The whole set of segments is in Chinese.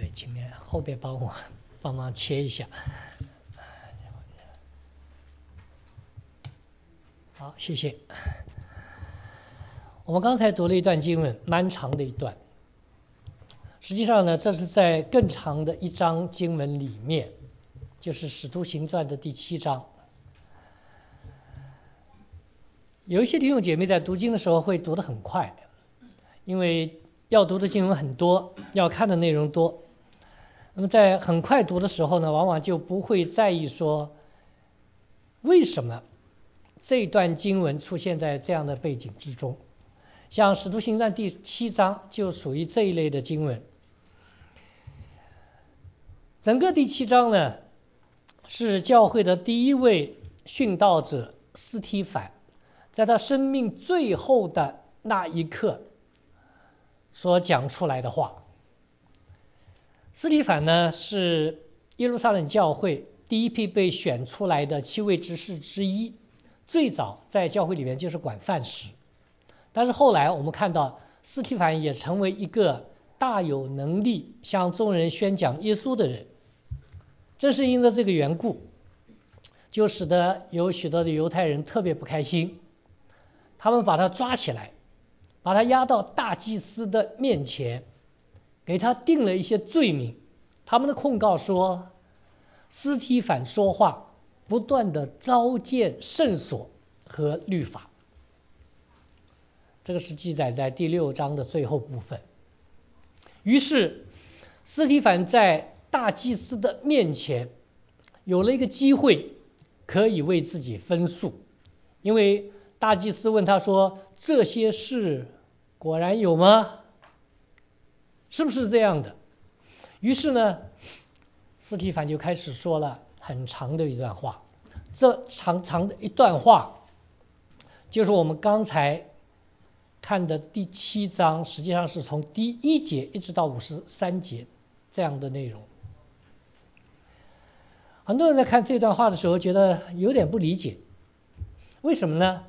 请面后边帮忙切一下。好，谢谢。我们刚才读了一段经文，蛮长的一段。实际上呢，这是在更长的一章经文里面，就是《使徒行传》的第7章。有一些弟兄姐妹在读经的时候会读得很快，因为要读的经文很多，要看的内容多。那么在很快读的时候呢，往往就不会在意说为什么这段经文出现在这样的背景之中。像《使徒行传》第7章就属于这一类的经文。整个第7章呢，是教会的第一位殉道者司提反，在他生命最后的那一刻所讲出来的话。司提反呢，是耶路撒冷教会第一批被选出来的7位执事之一，最早在教会里面就是管饭食。但是后来我们看到，司提反也成为一个大有能力向众人宣讲耶稣的人。正是因为这个缘故，就使得有许多的犹太人特别不开心，他们把他抓起来，把他押到大祭司的面前，给他定了一些罪名。他们的控告说，司提反说话不断的糟践圣所和律法。这个是记载在第6章的最后部分。于是司提反在大祭司的面前有了一个机会可以为自己分诉，因为大祭司问他说，这些事果然有吗？是不是这样的？于是呢，司提反就开始说了很长的一段话。这长的一段话就是我们刚才看的第7章，实际上是从第1节一直到53节这样的内容。很多人在看这段话的时候觉得有点不理解，为什么呢？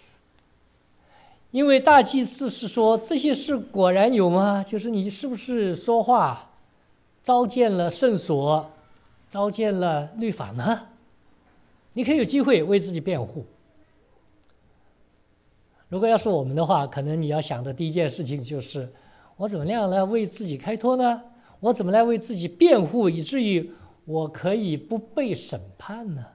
因为大祭司是说，这些事果然有吗？就是你是不是说话糟践了圣所，糟践了律法呢？你可以有机会为自己辩护。如果要是我们的话，可能你要想的第一件事情就是，我怎么样来为自己开脱呢？我怎么来为自己辩护，以至于我可以不被审判呢？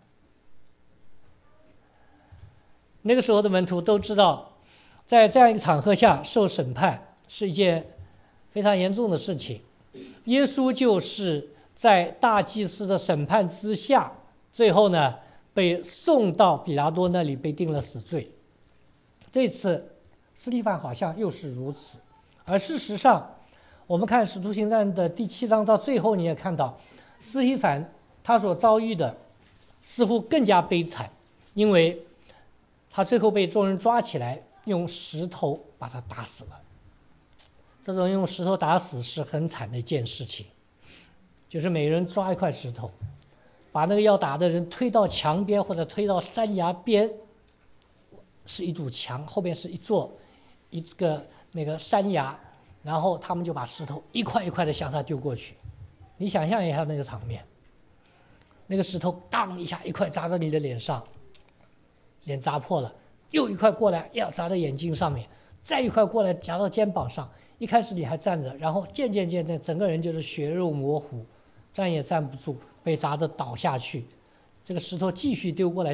那个时候的门徒都知道，在这样一个场合下受审判是一件非常严重的事情。耶稣就是在大祭司的审判之下，最后呢被送到比拉多那里被定了死罪。这次司提反好像又是如此。而事实上，我们看《使徒行传》的第7章到最后，你也看到司提反他所遭遇的似乎更加悲惨，因为他最后被众人抓起来，用石头把他打死了。这种用石头打死是很惨的一件事情，就是每人抓一块石头，把那个要打的人推到墙边或者推到山崖边，是一堵墙，后边是一个那个山崖，然后他们就把石头一块一块的向他丢过去。你想象一下那个场面，那个石头当一下一块砸到你的脸上，脸砸破了，又一块过来要砸到眼睛上面，再一块过来夹到肩膀上。一开始你还站着，然后渐渐整个人就是血肉模糊，站也站不住，被砸得倒下去。这个石头继续丢过来，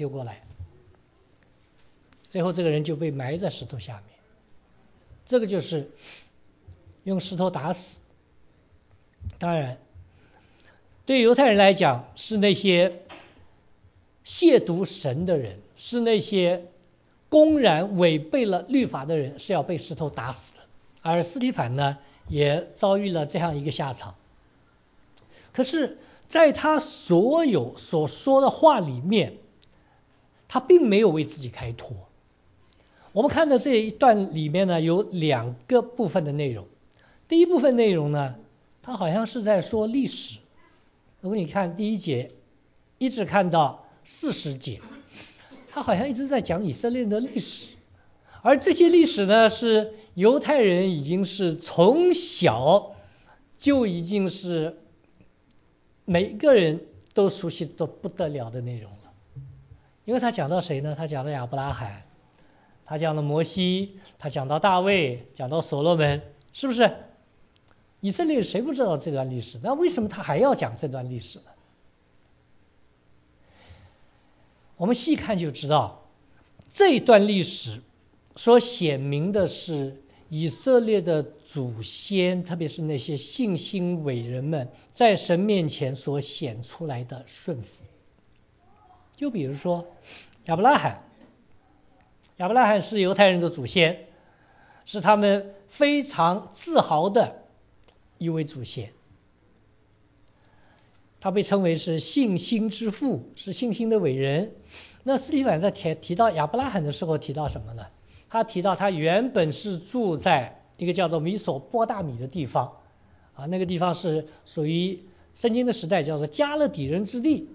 最后这个人就被埋在石头下面。这个就是用石头打死。当然对犹太人来讲，是那些亵渎神的人，是那些公然违背了律法的人，是要被石头打死的。而司提反呢，也遭遇了这样一个下场。可是在他所有所说的话里面，他并没有为自己开脱。我们看到这一段里面呢，有2个部分的内容。第一部分内容呢，他好像是在说历史。如果你看第1节一直看到40节，他好像一直在讲以色列人的历史。而这些历史呢，是犹太人已经是从小就已经是每一个人都熟悉的不得了的内容了。因为他讲到谁呢？他讲到亚伯拉罕，他讲到摩西，他讲到大卫，讲到所罗门，是不是？以色列谁不知道这段历史？那为什么他还要讲这段历史呢？我们细看就知道，这一段历史所显明的是以色列的祖先，特别是那些信心伟人们，在神面前所显出来的顺服。就比如说亚伯拉罕，亚伯拉罕是犹太人的祖先，是他们非常自豪的一位祖先。他被称为是信心之父，是信心的伟人。那司提反在提到亚伯拉罕的时候提到什么呢？他提到他原本是住在一个叫做米索波大米的地方，那个地方是属于圣经的时代叫做加勒底人之地。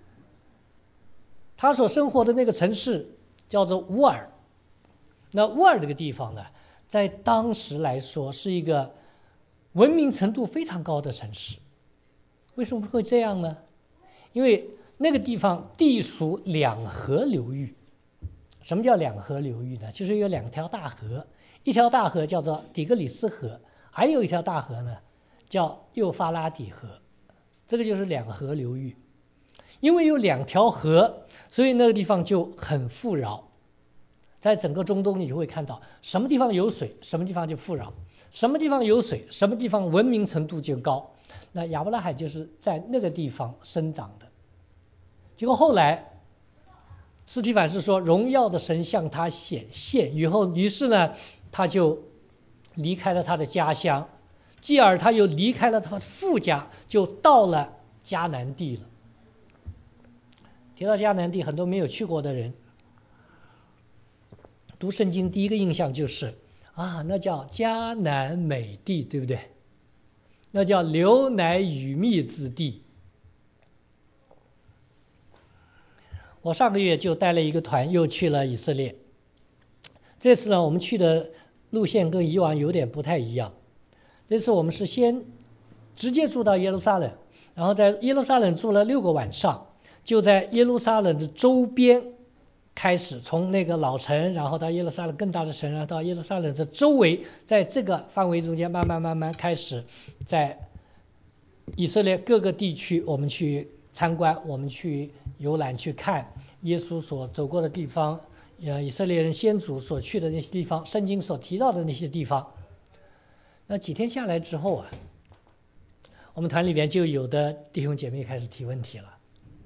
他所生活的那个城市叫做乌尔。那乌尔这个地方呢，在当时来说是一个文明程度非常高的城市。为什么会这样呢？因为那个地方地属两河流域。什么叫两河流域呢？就是有两条大河，一条大河叫做底格里斯河，还有一条大河呢叫幼发拉底河，这个就是两河流域。因为有两条河，所以那个地方就很富饶。在整个中东你就会看到，什么地方有水，什么地方就富饶；什么地方有水，什么地方文明程度就高。那亚伯拉罕就是在那个地方生长的。结果后来司提反是说荣耀的神向他显现以后，于是呢他就离开了他的家乡，继而他又离开了他的父家，就到了迦南地了。提到迦南地，很多没有去过的人读圣经第一个印象就是那叫迦南美地，对不对？那叫流奶与蜜之地。我上个月就带了一个团又去了以色列。这次呢，我们去的路线跟以往有点不太一样。这次我们是先直接住到耶路撒冷，然后在耶路撒冷住了6个晚上，就在耶路撒冷的周边开始，从那个老城，然后到耶路撒冷更大的城，然后到耶路撒冷的周围，在这个范围中间慢慢开始在以色列各个地区我们去参观，我们去游览，去看耶稣所走过的地方，以色列人先祖所去的那些地方，圣经所提到的那些地方。那几天下来之后我们团里边就有的弟兄姐妹开始提问题了，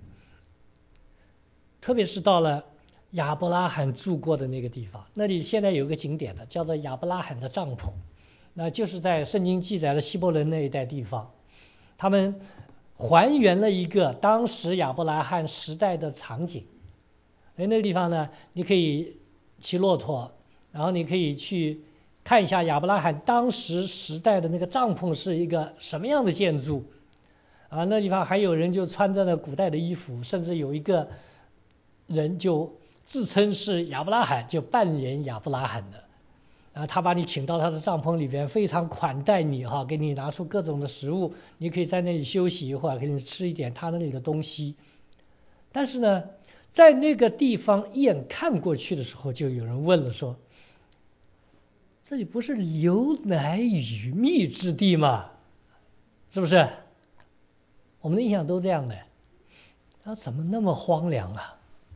特别是到了亚伯拉罕住过的那个地方，那里现在有个景点的叫做亚伯拉罕的帐篷，那就是在圣经记载了希伯伦那一带地方，他们还原了一个当时亚伯拉罕时代的场景。那个地方呢，你可以骑骆驼，然后你可以去看一下亚伯拉罕当时时代的那个帐篷是一个什么样的建筑那地方还有人就穿着了古代的衣服，甚至有一个人就自称是亚伯拉罕，就扮演亚伯拉罕的他把你请到他的帐篷里边，非常款待你给你拿出各种的食物，你可以在那里休息一会儿，给你吃一点他那里的东西。但是呢，在那个地方一眼看过去的时候，就有人问了说，这里不是流奶与蜜之地吗？是不是？我们的印象都这样的，怎么那么荒凉啊？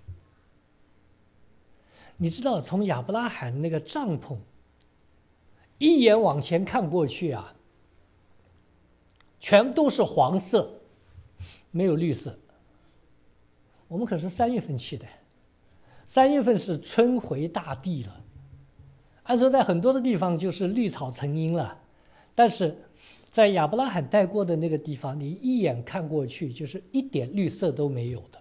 你知道从亚伯拉罕那个帐篷一眼往前看过去全都是黄色，没有绿色。我们可是3月份去的，3月份是春回大地了，按说在很多的地方就是绿草成荫了，但是在亚伯拉罕带过的那个地方，你一眼看过去就是一点绿色都没有的。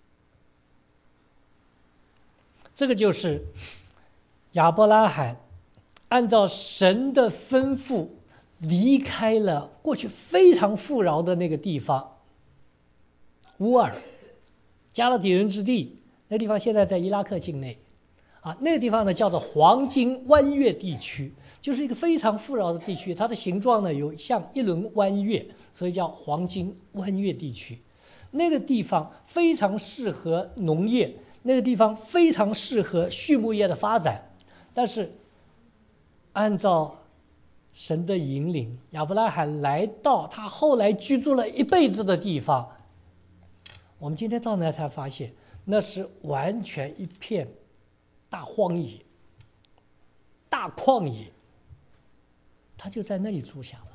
这个就是亚伯拉罕按照神的吩咐离开了过去非常富饶的那个地方乌尔，加勒底人之地，那地方现在在伊拉克境内那个地方呢叫做黄金弯月地区，就是一个非常富饶的地区，它的形状呢有像一轮弯月，所以叫黄金弯月地区。那个地方非常适合农业，那个地方非常适合畜牧业的发展，但是按照神的引领，亚伯拉罕来到他后来居住了一辈子的地方，我们今天到那才发现，那是完全一片大荒野、大旷野，他就在那里住下了。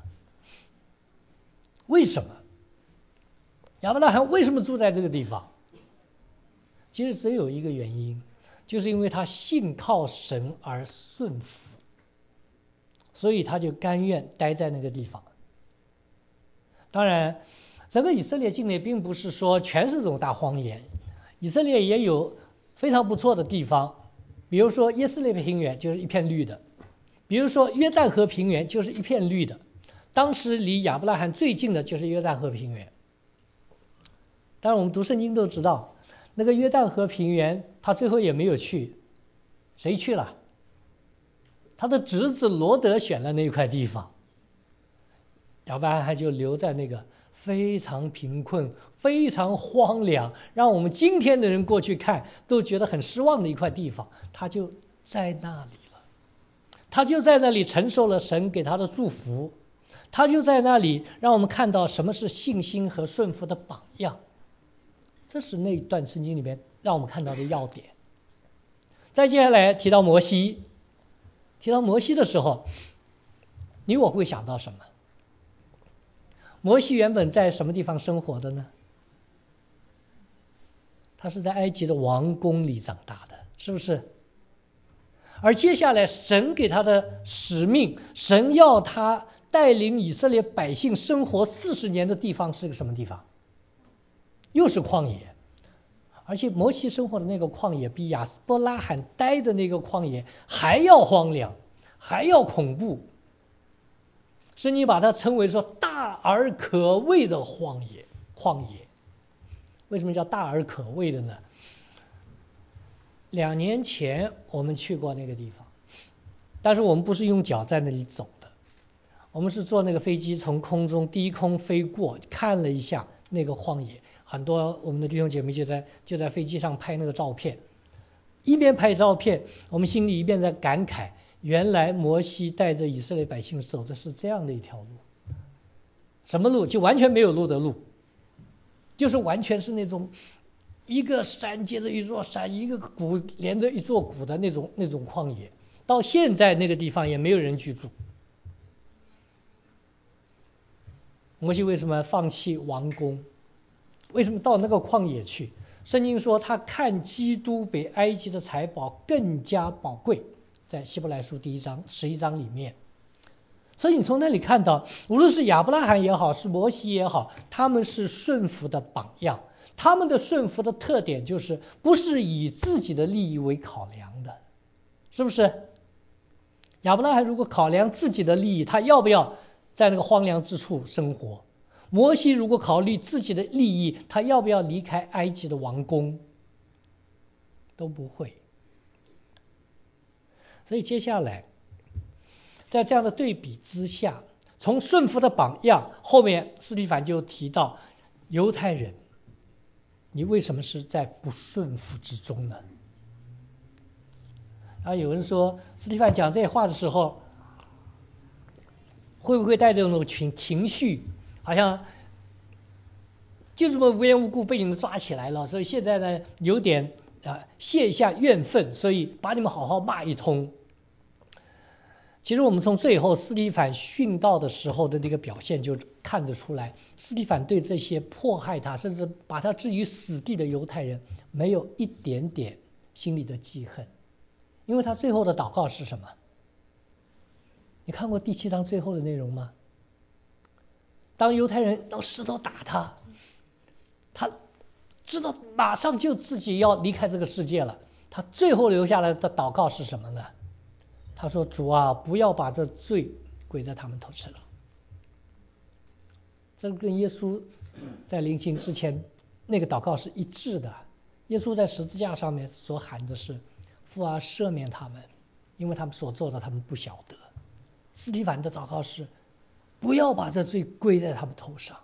为什么？亚伯拉罕为什么住在这个地方？其实只有一个原因，就是因为他信靠神而顺服，所以他就甘愿待在那个地方。当然，整个以色列境内并不是说全是这种大荒野，以色列也有非常不错的地方，比如说耶斯列平原就是一片绿的，比如说约旦河平原就是一片绿的。当时离亚伯拉罕最近的就是约旦河平原。当然我们读圣经都知道，那个约旦河平原他最后也没有去，谁去了？他的侄子罗德选了那块地方，亚伯拉罕就留在那个非常贫困、非常荒凉，让我们今天的人过去看都觉得很失望的一块地方，他就在那里了。他就在那里承受了神给他的祝福，他就在那里让我们看到什么是信心和顺服的榜样。这是那一段圣经里面让我们看到的要点。再接下来提到摩西，提到摩西的时候，你我会想到什么？摩西原本在什么地方生活的呢？他是在埃及的王宫里长大的，是不是？而接下来神给他的使命，神要他带领以色列百姓生活40年的地方是个什么地方？又是旷野。而且摩西生活的那个旷野比亚伯拉罕待的那个旷野还要荒凉，还要恐怖。圣经把它称为说大而可畏的旷野。为什么叫大而可畏的呢？2年前我们去过那个地方，但是我们不是用脚在那里走的，我们是坐那个飞机从空中低空飞过，看了一下那个荒野。很多我们的弟兄姐妹就在飞机上拍那个照片，一边拍照片，我们心里一边在感慨，原来摩西带着以色列百姓走的是这样的一条路。什么路？就完全没有路的路，就是完全是那种一个山接着一座山，一个谷连着一座谷的那种旷野。到现在那个地方也没有人居住。摩西为什么放弃王宫？为什么到那个旷野去？圣经说他看基督比埃及的财宝更加宝贵，在希伯来书第1章11章里面。所以你从那里看到，无论是亚伯拉罕也好，是摩西也好，他们是顺服的榜样。他们的顺服的特点就是不是以自己的利益为考量的，是不是？亚伯拉罕如果考量自己的利益，他要不要在那个荒凉之处生活？摩西如果考虑自己的利益，他要不要离开埃及的王宫？都不会。所以接下来在这样的对比之下，从顺服的榜样，后面司提反就提到犹太人，你为什么是在不顺服之中呢？有人说司提反讲这些话的时候，会不会带着那种情绪，好像就这么无缘无故被你们抓起来了，所以现在呢有点泄一下怨愤，所以把你们好好骂一通。其实我们从最后司提反殉道的时候的那个表现就看得出来，司提反对这些迫害他甚至把他置于死地的犹太人没有一点点心里的记恨。因为他最后的祷告是什么？你看过第7章最后的内容吗？当犹太人用石头打他，他知道马上就自己要离开这个世界了，他最后留下来的祷告是什么呢？他说：主啊，不要把这罪归在他们头上。这跟耶稣在临行之前那个祷告是一致的。耶稣在十字架上面所喊的是： 父啊，赦免他们，因为他们所做的他们不晓得。司提反的祷告是，不要把这罪归在他们头上。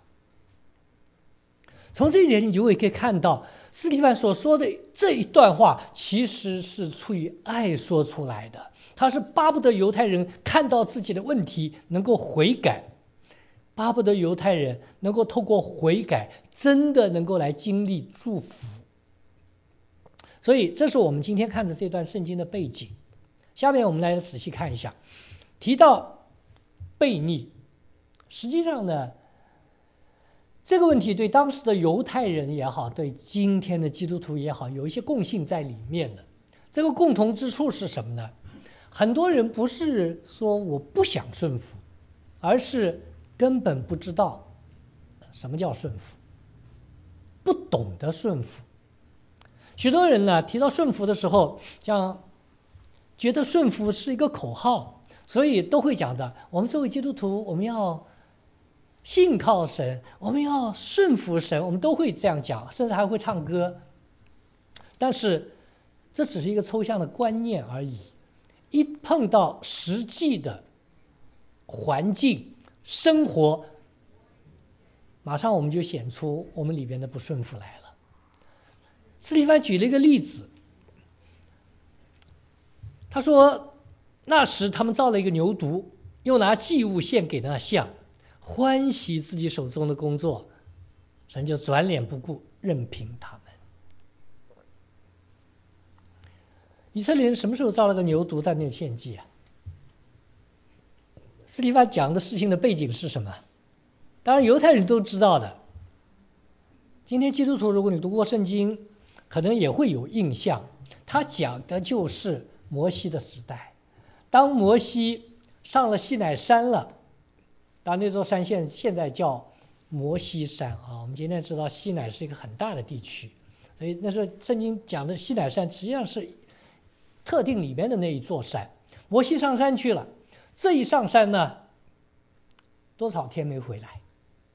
从这一点，你就会可以看到，司提反所说的这一段话，其实是出于爱说出来的。他是巴不得犹太人看到自己的问题，能够悔改，巴不得犹太人能够透过悔改，真的能够来经历祝福。所以，这是我们今天看的这段圣经的背景。下面我们来仔细看一下，提到悖逆，实际上呢，这个问题对当时的犹太人也好，对今天的基督徒也好，有一些共性在里面的。这个共同之处是什么呢？很多人不是说我不想顺服，而是根本不知道什么叫顺服，不懂得顺服。许多人呢提到顺服的时候，像觉得顺服是一个口号，所以都会讲的，我们作为基督徒，我们要信靠神，我们要顺服神，我们都会这样讲，甚至还会唱歌。但是这只是一个抽象的观念而已，一碰到实际的环境生活，马上我们就显出我们里边的不顺服来了。司提反举了一个例子，他说那时他们造了一个牛犊，又拿祭物献给那像，欢喜自己手中的工作，神就转脸不顾，任凭他们。以色列人什么时候造了个牛犊在那里献祭啊？司提反讲的事情的背景是什么？当然犹太人都知道的。今天基督徒如果你读过圣经，可能也会有印象，他讲的就是摩西的时代。当摩西上了西乃山了，当然那座山现在叫摩西山啊。我们今天知道西乃是一个很大的地区，所以那时候圣经讲的西乃山实际上是特定里面的那一座山。摩西上山去了，这一上山呢，多少天没回来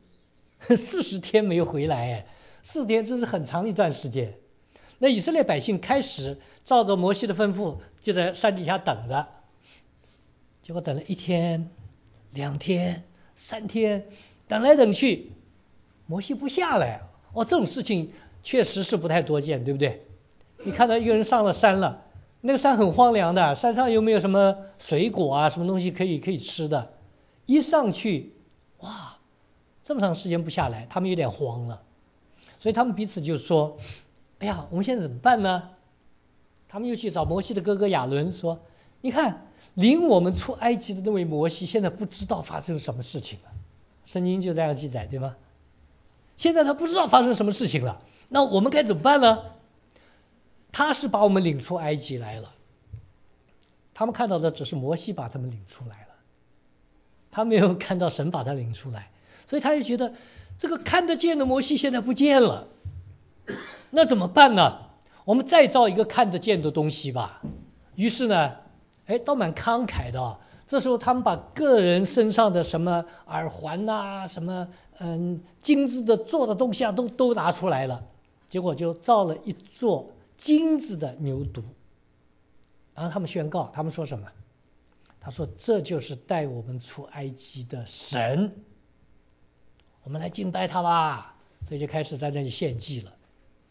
？40天没回来哎，4天这是很长一段时间。那以色列百姓开始照着摩西的吩咐，就在山底下等着，结果等了1天、2天、3天，等来等去，摩西不下来。这种事情确实是不太多见，对不对？你看到一个人上了山了，那个山很荒凉的，山上又没有什么水果啊，什么东西可以吃的，一上去，哇，这么长时间不下来，他们有点慌了，所以他们彼此就说，哎呀，我们现在怎么办呢？他们又去找摩西的哥哥亚伦说，你看领我们出埃及的那位摩西现在不知道发生什么事情了，圣经就这样记载，对吗？现在他不知道发生什么事情了，那我们该怎么办呢？他是把我们领出埃及来了，他们看到的只是摩西把他们领出来了，他没有看到神把他领出来，所以他就觉得这个看得见的摩西现在不见了，那怎么办呢？我们再造一个看得见的东西吧。于是呢，倒蛮慷慨的。这时候他们把个人身上的什么耳环啊，什么金子的做的东西啊，都拿出来了，结果就造了一座金子的牛犊。然后他们宣告，他们说什么？他说这就是带我们出埃及的神，我们来敬拜他吧。所以就开始在那里献祭了。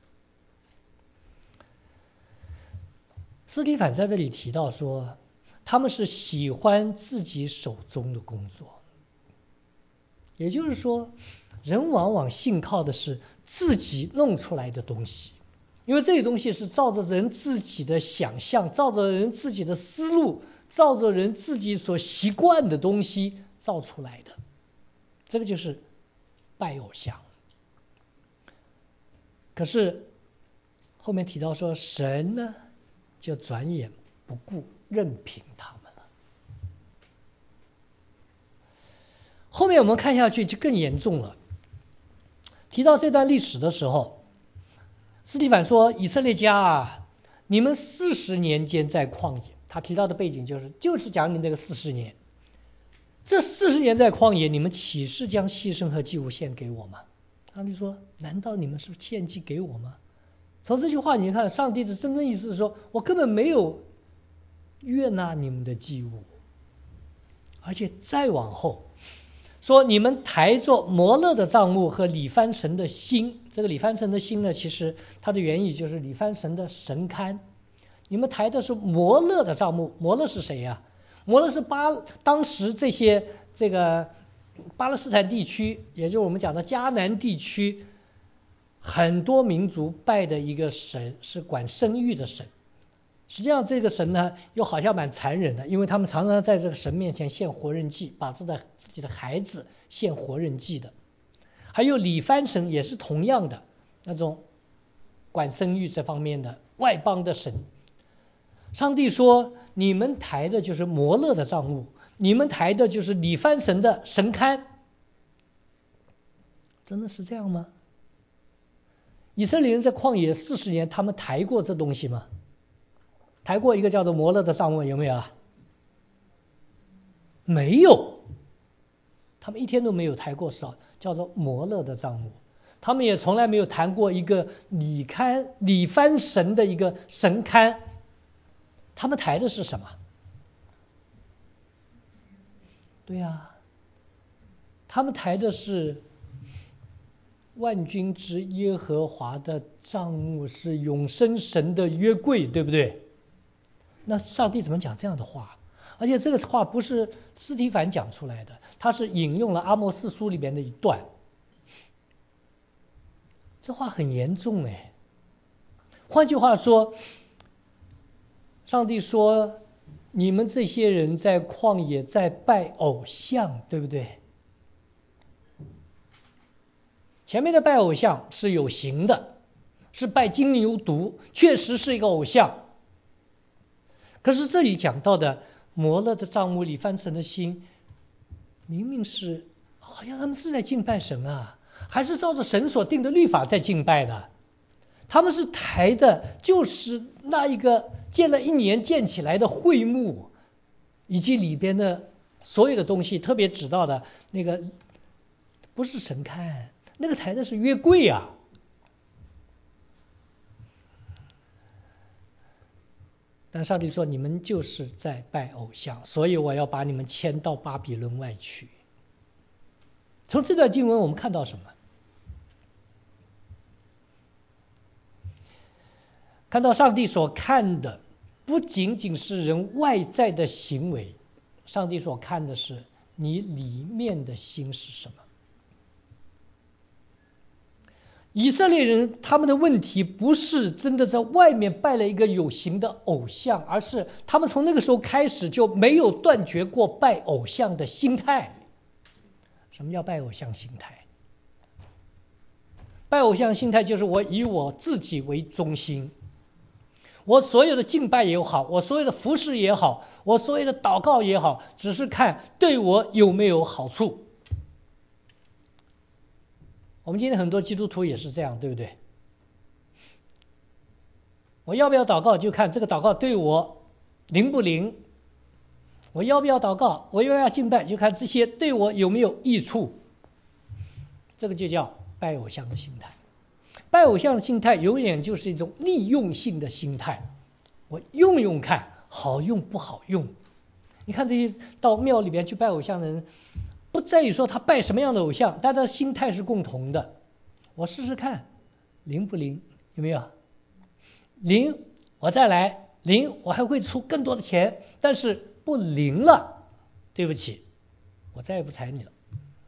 司提反在这里提到说，他们是喜欢自己手中的工作，也就是说，人往往信靠的是自己弄出来的东西，因为这些东西是照着人自己的想象，照着人自己的思路，照着人自己所习惯的东西造出来的，这个就是拜偶像。可是后面提到说，神呢就转眼不顾，任凭他们了。后面我们看下去就更严重了。提到这段历史的时候，司提反说，以色列家啊，你们40年间在旷野，他提到的背景就是讲你那个40年，这40年在旷野，你们岂是将牺牲和祭物献给我吗？上帝说，难道你们是献祭给我吗？ 从这句话你看，上帝的真正意思是说，我根本没有悦纳你们的祭物，而且再往后说，你们抬着摩勒的帐幕和里番神的心，这个里番神的心呢，其实它的原意就是里番神的神龛。你们抬的是摩勒的帐幕，摩勒是谁呀？摩勒是当时这个巴勒斯坦地区，也就是我们讲的迦南地区，很多民族拜的一个神，是管生育的神。实际上这个神呢，又好像蛮残忍的，因为他们常常在这个神面前献活人祭，把自己的孩子献活人祭的。还有里番神也是同样的那种管生育这方面的外邦的神。上帝说，你们抬的就是摩勒的帐幕，你们抬的就是里番神的神龛。真的是这样吗？以色列人在旷野40年，他们抬过这东西吗？抬过一个叫做摩勒的帐幕，有没有啊？没有，他们一天都没有抬过叫做摩勒的帐幕。他们也从来没有谈过一个里番神的一个神龛。他们抬的是什么？对呀，他们抬的是万军之耶和华的帐幕，是永生神的约柜，对不对？那上帝怎么讲这样的话？而且这个话不是司提反讲出来的，他是引用了阿摩司书里边的一段。这话很严重哎。换句话说，上帝说，你们这些人在旷野在拜偶像，对不对？前面的拜偶像是有形的，是拜金牛犊，确实是一个偶像。可是这里讲到的摩勒的帐幕里番神的心，明明是好像他们是在敬拜神啊，还是照着神所定的律法在敬拜的。他们是抬的就是那一个建了1年建起来的会幕，以及里边的所有的东西，特别指到的那个不是神龛，那个抬的是约柜啊。但上帝说，你们就是在拜偶像，所以我要把你们迁到巴比伦外去。从这段经文我们看到什么？看到上帝所看的不仅仅是人外在的行为，上帝所看的是你里面的心是什么。以色列人他们的问题不是真的在外面拜了一个有形的偶像，而是他们从那个时候开始就没有断绝过拜偶像的心态。什么叫拜偶像心态？拜偶像心态就是我以我自己为中心，我所有的敬拜也好，我所有的服侍也好，我所有的祷告也好，只是看对我有没有好处。我们今天很多基督徒也是这样，对不对？我要不要祷告，就看这个祷告对我灵不灵；我要不要祷告，我要不要敬拜，就看这些对我有没有益处。这个就叫拜偶像的心态。拜偶像的心态永远就是一种利用性的心态，我用用看，好用不好用。你看这些到庙里边去拜偶像的人，不在于说他拜什么样的偶像，但他的心态是共同的。我试试看，灵不灵？有没有？灵，我再来；灵，我还会出更多的钱。但是不灵了，对不起，我再也不睬你了。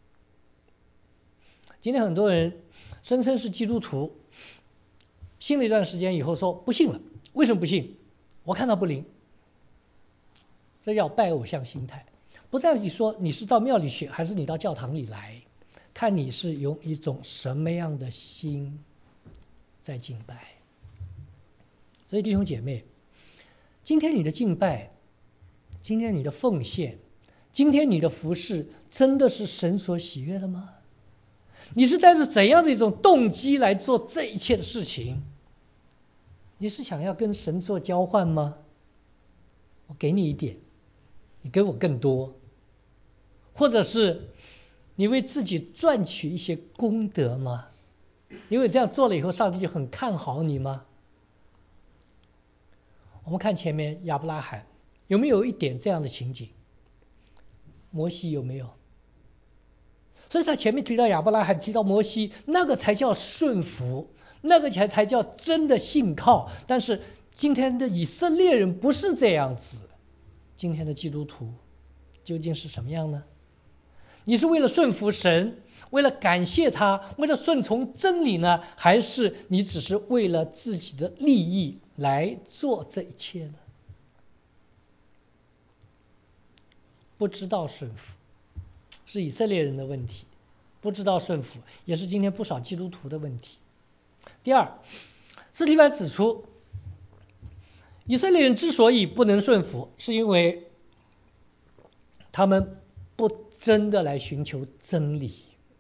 今天很多人声称是基督徒，信了一段时间以后说不信了。为什么不信？我看到不灵。这叫拜偶像心态。不在于说你是到庙里去，还是你到教堂里来，看你是用一种什么样的心在敬拜。所以弟兄姐妹，今天你的敬拜，今天你的奉献，今天你的服事，真的是神所喜悦的吗？你是带着怎样的一种动机来做这一切的事情？你是想要跟神做交换吗？我给你一点，你给我更多。或者是你为自己赚取一些功德吗？ 因为这样做了以后，上帝就很看好你吗？我们看前面亚伯拉罕有没有一点这样的情景？摩西有没有？所以他前面提到亚伯拉罕，提到摩西，那个才叫顺服，那个才叫真的信靠。但是今天的以色列人不是这样子，今天的基督徒究竟是什么样呢？你是为了顺服神，为了感谢他，为了顺从真理呢，还是你只是为了自己的利益来做这一切呢？不知道顺服是以色列人的问题，不知道顺服也是今天不少基督徒的问题。第二，司提反指出，以色列人之所以不能顺服，是因为他们不真的来寻求真理。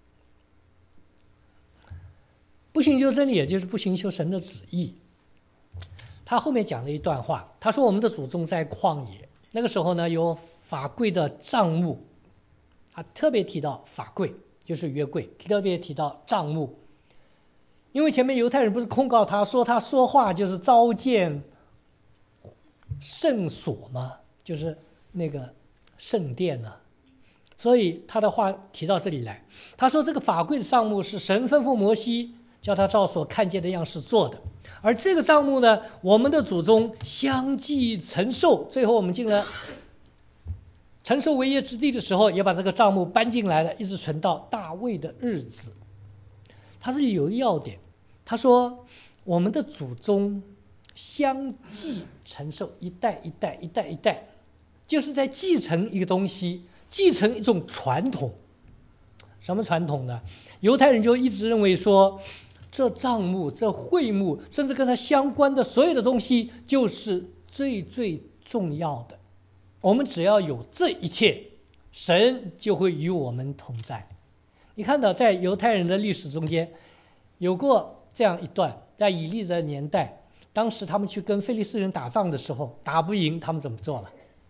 不寻求真理，也就是不寻求神的旨意。他后面讲了一段话，他说我们的祖宗在旷野，那个时候呢有法柜的帐幕，他特别提到法柜就是约柜，特别提到帐幕，因为前面犹太人不是控告他说他说话就是糟践圣所吗？就是那个圣殿啊，所以他的话提到这里来，他说这个法柜的帐幕是神吩咐摩西叫他照所看见的样式做的，而这个帐幕呢，我们的祖宗相继承受，最后我们进了承受为业之地的时候，也把这个帐幕搬进来了，一直存到大卫的日子。他这里有一要点，他说我们的祖宗相继承受，一代一代一代一代，就是在继承一个东西，继承一种传统。什么传统呢？犹太人就一直认为说，这帐幕、这会幕，甚至跟它相关的所有的东西，就是最最重要的。我们只要有这一切，神就会与我们同在。你看到在犹太人的历史中间，有过这样一段，在以利的年代，当时他们去跟非利士人打仗的时候，打不赢，他们怎么做了？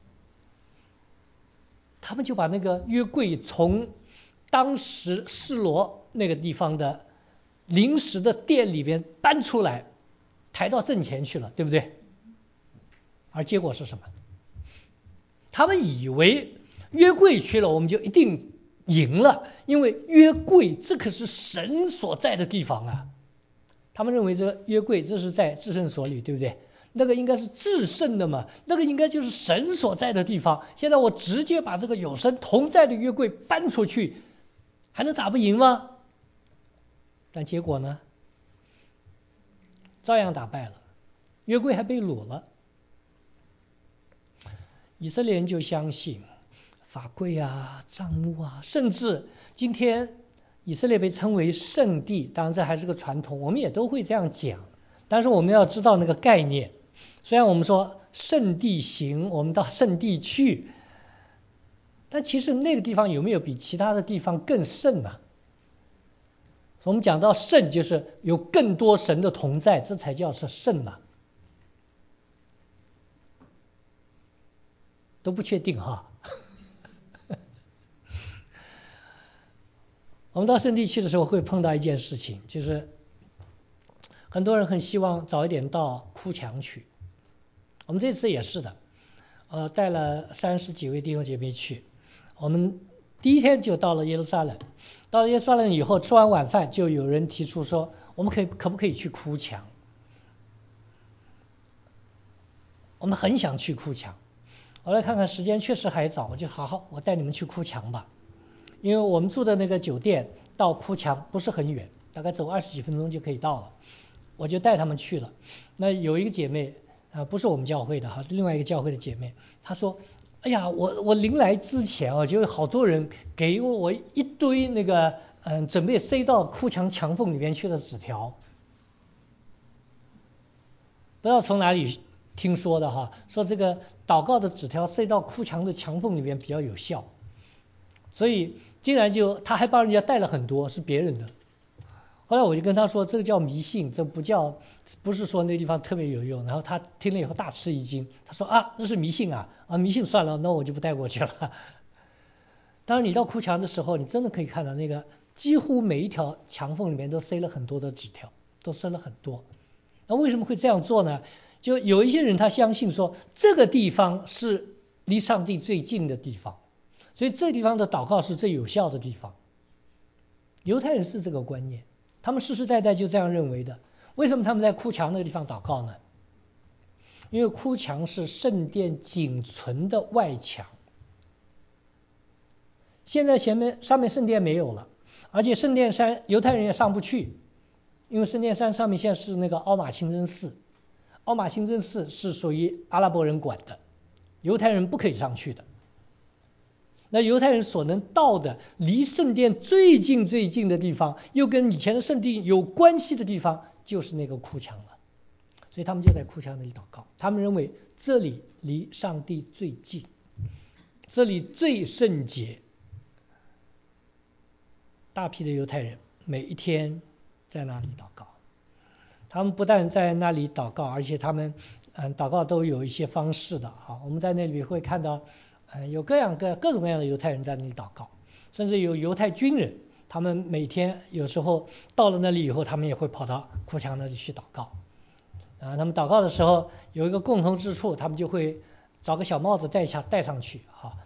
他们就把那个约柜从当时示罗那个地方的临时的殿里边搬出来，抬到阵前去了，对不对？而结果是什么？他们以为约柜去了，我们就一定赢了，因为约柜这可是神所在的地方啊。他们认为这个约柜这是在至圣所里，对不对？那个应该是至圣的嘛，那个应该就是神所在的地方。现在我直接把这个有神同在的约柜搬出去，还能打不赢吗？但结果呢，照样打败了，约柜还被掳了。以色列人就相信法柜啊、帐幕啊，甚至今天以色列被称为圣地，当然这还是个传统，我们也都会这样讲。但是我们要知道那个概念，虽然我们说圣地行，我们到圣地去，但其实那个地方有没有比其他的地方更圣呢？我们讲到圣，就是有更多神的同在，这才叫是圣啊。都不确定哈。我们到圣地去的时候会碰到一件事情，就是很多人很希望早一点到哭墙去。我们这次也是的，带了30几位弟兄姐妹去。我们第一天就到了耶路撒冷，到了耶路撒冷以后，吃完晚饭就有人提出说，我们可不可以去哭墙？我们很想去哭墙。后来看看时间确实还早，我就好，我带你们去哭墙吧。因为我们住的那个酒店到哭墙不是很远，大概走20几分钟就可以到了，我就带他们去了。那有一个姐妹，不是我们教会的哈，另外一个教会的姐妹，她说：“哎呀，我临来之前啊，就有好多人给我一堆那个准备塞到哭墙墙缝里面去的纸条，不知道从哪里听说的哈，说这个祷告的纸条塞到哭墙的墙缝里面比较有效。”所以竟然他还帮人家带了很多，是别人的。后来我就跟他说，这个叫迷信，这不是说那地方特别有用。然后他听了以后大吃一惊，他说啊，那是迷信啊，迷信算了，那我就不带过去了。当然你到哭墙的时候，你真的可以看到那个几乎每一条墙缝里面都塞了很多的纸条，都塞了很多。那为什么会这样做呢？就有一些人他相信说这个地方是离上帝最近的地方，所以这地方的祷告是最有效的地方。犹太人是这个观念，他们世世代代就这样认为的。为什么他们在哭墙那个地方祷告呢？因为哭墙是圣殿仅存的外墙，现在上面圣殿没有了，而且圣殿山犹太人也上不去，因为圣殿山上面现在是那个奥马清真寺，奥马清真寺是属于阿拉伯人管的，犹太人不可以上去的。那犹太人所能到的离圣殿最近的地方，又跟以前的圣地有关系的地方，就是那个哭墙了。所以他们就在哭墙那里祷告，他们认为这里离上帝最近，这里最圣洁。大批的犹太人每一天在那里祷告，他们不但在那里祷告，而且他们祷告都有一些方式的。我们在那里会看到有各种各样的犹太人在那里祷告，甚至有犹太军人，他们每天有时候到了那里以后，他们也会跑到哭墙那里去祷告。他们祷告的时候有一个共同之处，他们就会找个小帽子戴上去，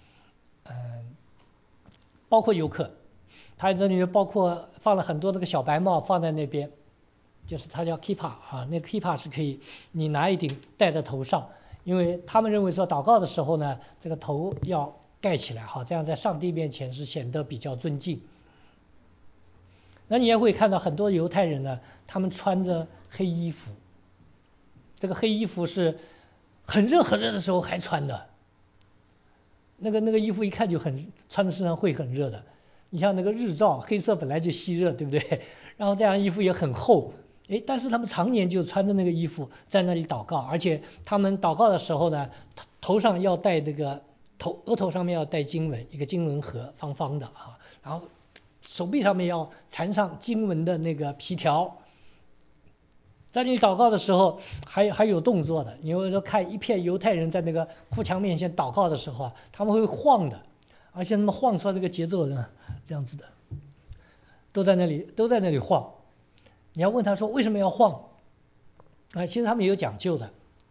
包括游客，他这里面包括放了很多那个小白帽放在那边，就是它叫 kippa 那个 kippa 是可以你拿一顶戴在头上，因为他们认为说祷告的时候呢，这个头要盖起来，这样在上帝面前是显得比较尊敬。那你也会看到很多犹太人呢，他们穿着黑衣服，这个黑衣服是很热的时候还穿的，那个衣服一看就穿在身上会很热的。你像那个日照，黑色本来就吸热，对不对？然后这样衣服也很厚，但是他们常年就穿着那个衣服在那里祷告，而且他们祷告的时候呢，头上要戴那个额头上面要戴经文，一个经文盒方方的然后手臂上面要缠上经文的那个皮条。在你祷告的时候还有动作的，你会说看一片犹太人在那个哭墙面前祷告的时候他们会晃的，而且他们晃出来这个节奏呢，这样子的，都在那里晃。你要问他说为什么要晃其实他们有讲究的。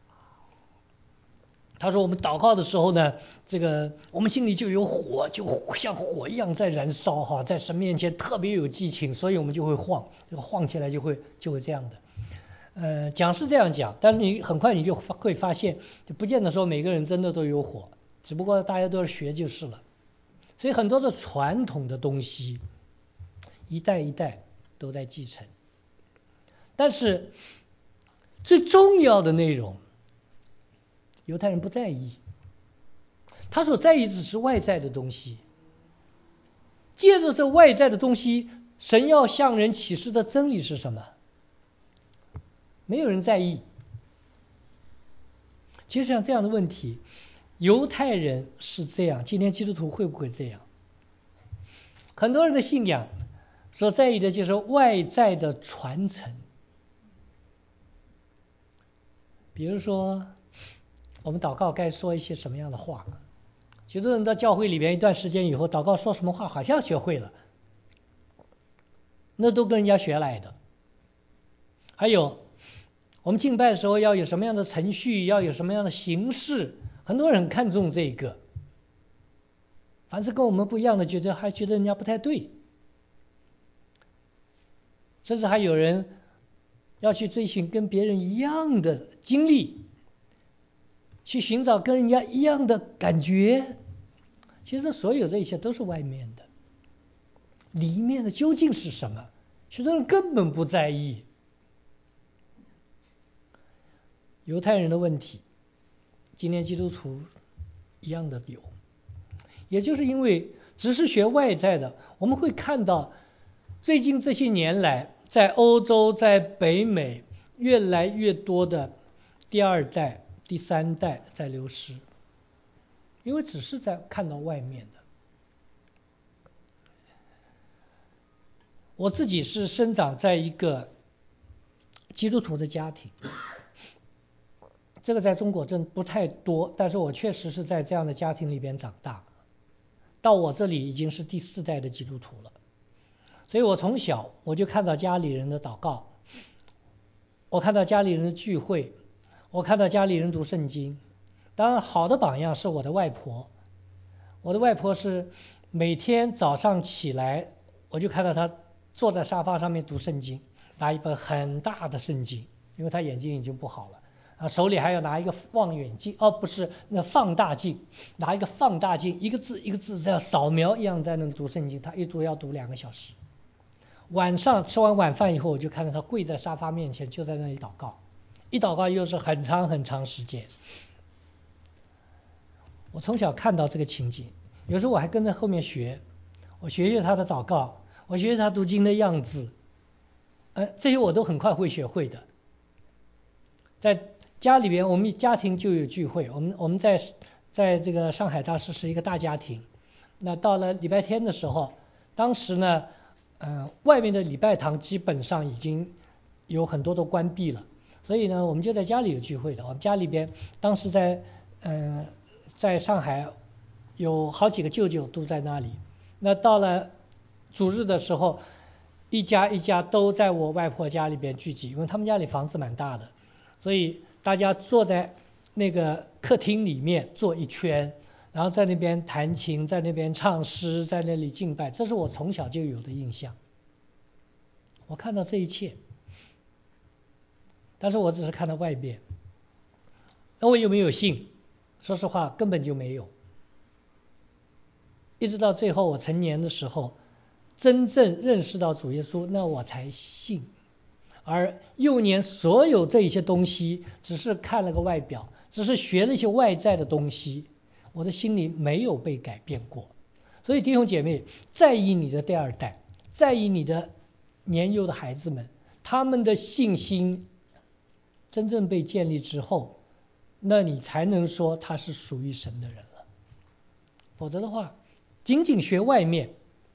他说我们祷告的时候呢，这个我们心里就有火，就像火一样在燃烧在神面前特别有激情，所以我们就会晃，这个晃起来就会这样的。讲是这样讲，但是你很快你就会发现，就不见得说每个人真的都有火，只不过大家都是学就是了。所以很多的传统的东西，一代一代都在继承，但是最重要的内容，犹太人不在意，他所在意的只是外在的东西。借着这外在的东西，神要向人启示的真理是什么？没有人在意。其实像这样的问题，犹太人是这样，今天基督徒会不会这样？很多人的信仰所在意的就是外在的传承。比如说我们祷告该说一些什么样的话，许多人到教会里边一段时间以后，祷告说什么话好像学会了，那都跟人家学来的。还有我们敬拜的时候要有什么样的程序，要有什么样的形式，很多人很看重这个，凡是跟我们不一样的还觉得人家不太对，甚至还有人要去追寻跟别人一样的经历，去寻找跟人家一样的感觉。其实所有这一切都是外面的，里面的究竟是什么？许多人根本不在意。犹太人的问题，今天基督徒一样的有，也就是因为只是学外在的，我们会看到最近这些年来，在欧洲、在北美，越来越多的第二代、第三代在流失，因为只是在看到外面的。我自己是生长在一个基督徒的家庭，这个在中国真不太多，但是我确实是在这样的家庭里边长大，到我这里已经是第4代的基督徒了。 所以我从小我就看到家里人的祷告，我看到家里人的聚会，我看到家里人读圣经。当然，好的榜样是我的外婆。我的外婆是每天早上起来，我就看到她坐在沙发上面读圣经，拿一本很大的圣经，因为她眼睛已经不好了，手里还要拿一个望远镜，不是那放大镜，拿一个放大镜，一个字一个字像扫描一样在那读圣经，她一读要读2个小时。晚上吃完晚饭以后，我就看到她跪在沙发面前，就在那里祷告，一祷告又是很长很长时间。我从小看到这个情景，有时候我还跟在后面学，我学他的祷告，我学他读经的样子，这些我都很快会学会的。在家里边，我们家庭就有聚会，我们在这个上海大师是一个大家庭。那到了礼拜天的时候，当时呢，外面的礼拜堂基本上已经有很多都关闭了，所以呢，我们就在家里有聚会的。我们家里边当时在上海有好几个舅舅都在那里。那到了主日的时候，一家一家都在我外婆家里边聚集，因为他们家里房子蛮大的，所以大家坐在那个客厅里面坐一圈，然后在那边弹琴，在那边唱诗，在那里敬拜。这是我从小就有的印象。我看到这一切，但是我只是看到外边。那我有没有信？说实话，根本就没有。一直到最后我成年的时候，真正认识到主耶稣，那我才信。而幼年所有这一些东西，只是看了个外表，只是学了一些外在的东西，我的心里没有被改变过。所以弟兄姐妹，在意你的第二代，在意你的年幼的孩子们，他们的信心真正被建立之后，那你才能说他是属于神的人了。否则的话，仅仅学外面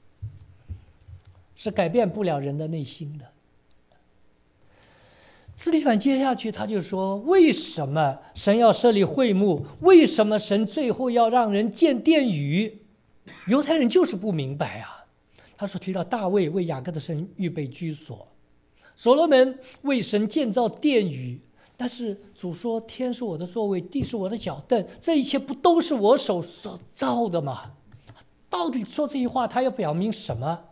是改变不了人的内心的。司提反接下去他就说，为什么神要设立会幕？为什么神最后要让人建殿宇？犹太人就是不明白啊。他说提到大卫为雅各的神预备居所，所罗门为神建造殿宇，但是主说天是我的座位，地是我的脚凳，这一切不都是我手所造的吗？到底说这句话他要表明什么？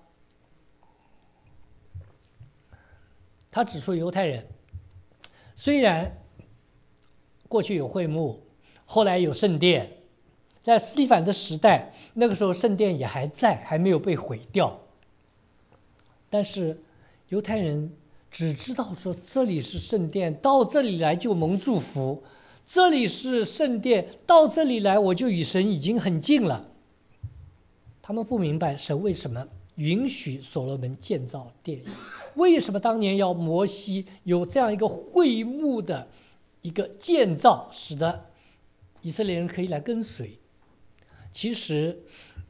他指出犹太人虽然过去有会幕，后来有圣殿，在司提反的时代，那个时候圣殿也还在，还没有被毁掉，但是犹太人只知道说这里是圣殿，到这里来就蒙祝福，这里是圣殿，到这里来我就与神已经很近了。他们不明白神为什么允许所罗门建造殿宇，为什么当年要摩西有这样一个会幕的一个建造，使得以色列人可以来跟随。其实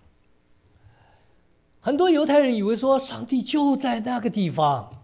很多犹太人以为说上帝就在那个地方，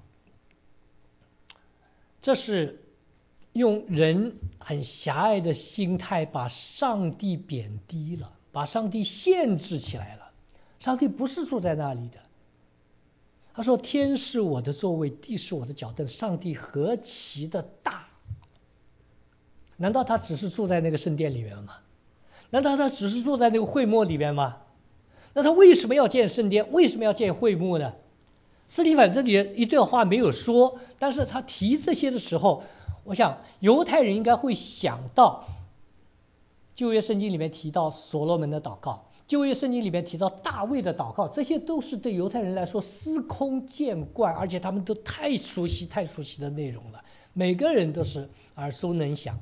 这是用人很狭隘的心态把上帝贬低了，把上帝限制起来了。上帝不是住在那里的。他说天是我的座位，地是我的脚凳，上帝何其的大。难道他只是住在那个圣殿里面吗？难道他只是住在那个会幕里面吗？那他为什么要建圣殿？为什么要建会幕呢？司提反这里一段话没有说，但是他提这些的时候，我想犹太人应该会想到旧约圣经里面提到所罗门的祷告，旧约圣经里面提到大卫的祷告，这些都是对犹太人来说司空见惯，而且他们都太熟悉的内容了，每个人都是耳熟能详。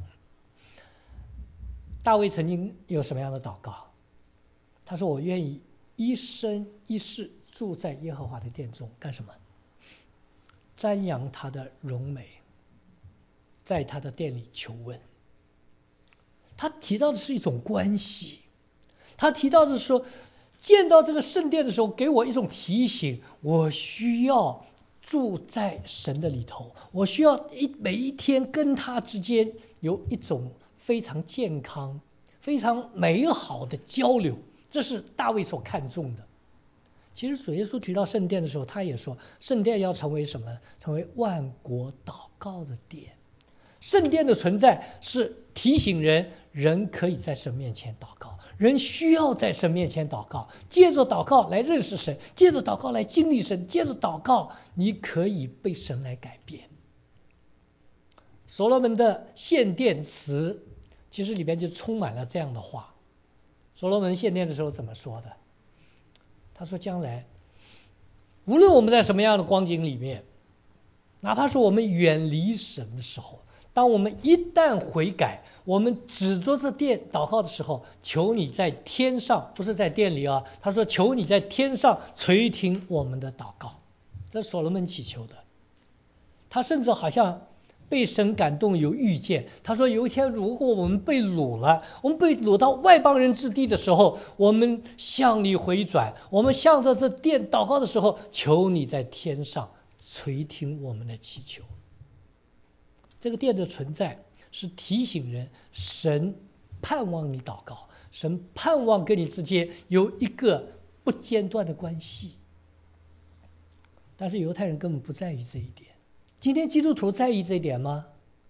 大卫曾经有什么样的祷告？他说我愿意一生一世住在耶和华的殿中，干什么？瞻仰他的荣美，在他的殿里求问。他提到的是一种关系，他提到的是说，见到这个圣殿的时候，给我一种提醒，我需要住在神的里头，我需要每一天跟他之间有一种非常健康、非常美好的交流，这是大卫所看重的。 其实主耶稣提到圣殿的时候，他也说圣殿要成为什么？成为万国祷告的殿。圣殿的存在是提醒人可以在神面前祷告，人需要在神面前祷告，借着祷告来认识神，借着祷告来经历神，借着祷告你可以被神来改变。所罗门的献殿词其实里边就充满了这样的话。所罗门献殿的时候怎么说的？他说将来无论我们在什么样的光景里面，哪怕是我们远离神的时候，当我们一旦悔改，我们指着这殿祷告的时候，求你在天上，不是在殿里啊，他说求你在天上垂听我们的祷告。这是所罗门祈求的。他甚至好像被神感动，有预见。他说有一天如果我们被掳了，我们被掳到外邦人之地的时候，我们向你回转，我们向着这殿祷告的时候，求你在天上垂听我们的祈求。这个殿的存在是提醒人，神盼望你祷告，神盼望跟你之间有一个不间断的关系。但是犹太人根本不在意这一点。今天基督徒在意这一点吗？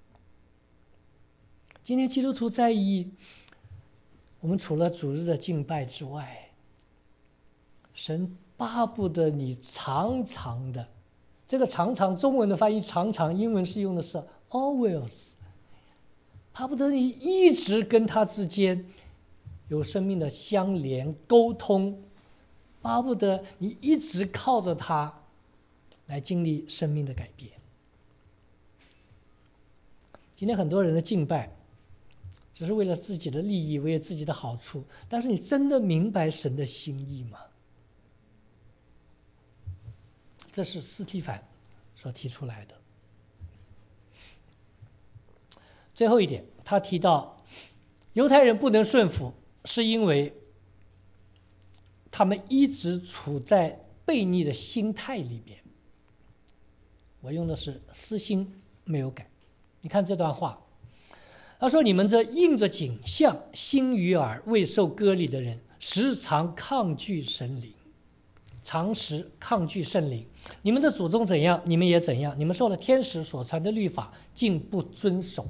今天基督徒在意我们除了主日的敬拜之外，神巴不得你常常的，这个常常中文的翻译常常，英文是用的是 always， 巴不得你一直跟他之间有生命的相连沟通，巴不得你一直靠着他来经历生命的改变。今天很多人的敬拜只是为了自己的利益，为了自己的好处，但是你真的明白神的心意吗？这是司提反所提出来的。最后一点，他提到犹太人不能顺服，是因为他们一直处在悖逆的心态里面。我用的是私心没有改。你看这段话，他说你们这应着景象心与耳未受割礼的人，时常抗拒神灵，常时抗拒圣灵。你们的祖宗怎样，你们也怎样。你们受了天使所传的律法，竟不遵守。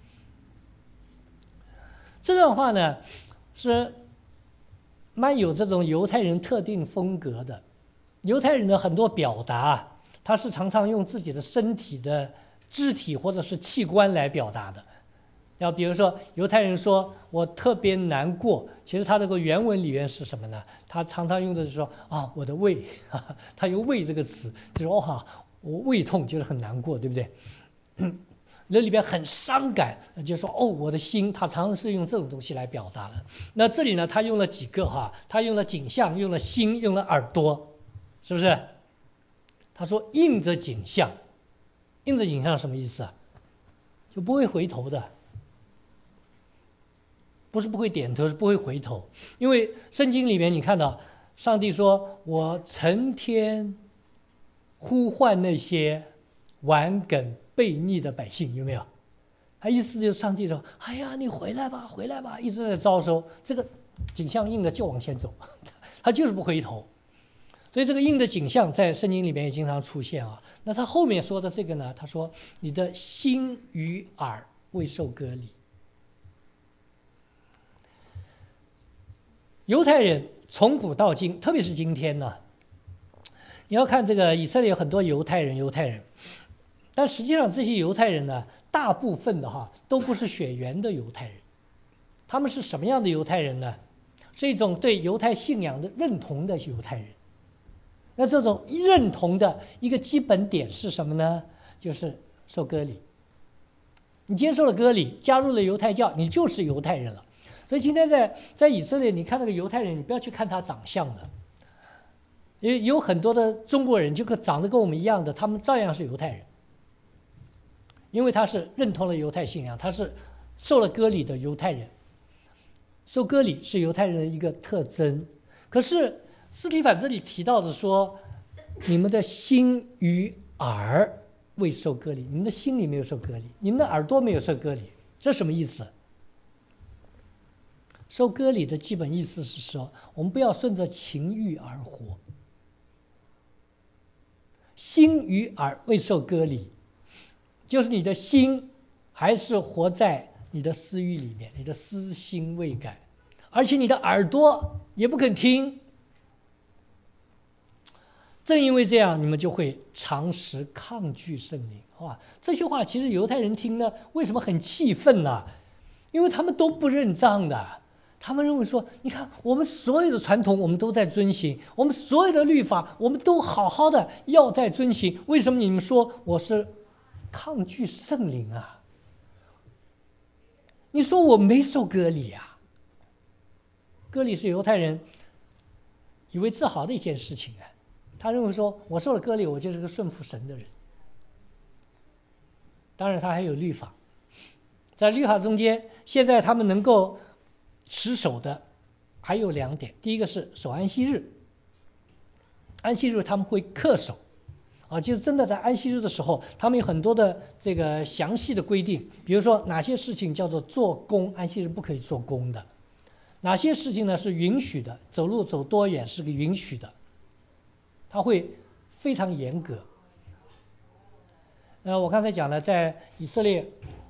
这段话呢，是蛮有这种犹太人特定风格的。犹太人的很多表达，他是常常用自己的身体的肢体或者是器官来表达的。要比如说犹太人说我特别难过，其实他这个原文里面是什么呢？他常常用的是说我的胃，他用胃这个词，就是我胃痛，就是很难过，对不对？那里边很伤感，就说我的心，他常常是用这种东西来表达的。那这里呢，他用了几个他用了景象，用了心，用了耳朵，是不是？他说应着景象，应着景象什么意思啊？就不会回头的，不是不会点头，是不会回头。因为圣经里面你看到上帝说我成天呼唤那些顽梗悖逆的百姓，有没有？他意思就是上帝说哎呀你回来吧回来吧，一直在招收。这个景象应的就往前走，他就是不回头。所以这个应的景象在圣经里面也经常出现啊。那他后面说的这个呢，他说你的心与耳未受割礼。犹太人从古到今，特别是今天呢，你要看这个以色列有很多犹太人，但实际上这些犹太人呢，大部分的都不是血缘的犹太人。他们是什么样的犹太人呢？是一种对犹太信仰的认同的犹太人。那这种认同的一个基本点是什么呢？就是受割礼。你接受了割礼，加入了犹太教，你就是犹太人了。所以今天在以色列，你看那个犹太人，你不要去看他长相的，有很多的中国人就长得跟我们一样的，他们照样是犹太人，因为他是认同了犹太信仰，他是受了割礼的犹太人。受割礼是犹太人的一个特征。可是司提反这里提到的说，你们的心与耳未受割礼，你们的心里没有受割礼，你们的耳朵没有受割礼，这什么意思？受割礼的基本意思是说，我们不要顺着情欲而活。 心与耳未受割礼，就是你的心还是活在你的私欲里面，你的私心未改，而且你的耳朵也不肯听。正因为这样，你们就会常时抗拒圣灵。哇，这些话其实犹太人听呢，为什么很气愤呢？因为他们都不认账的，他们认为说，你看我们所有的传统我们都在遵行，我们所有的律法我们都好好的要在遵行，为什么你们说我是抗拒圣灵啊？你说我没受割礼啊？割礼是犹太人以为自豪的一件事情啊。他认为说，我受了割礼，我就是个顺服神的人。当然，他还有律法，在律法中间，现在他们能够持守的还有2点。第一个是守安息日，安息日他们会恪守，就是真的在安息日的时候，他们有很多的这个详细的规定，比如说哪些事情叫做做工，安息日不可以做工的，哪些事情呢是允许的，走路走多远是个允许的。他会非常严格。我刚才讲了，在以色列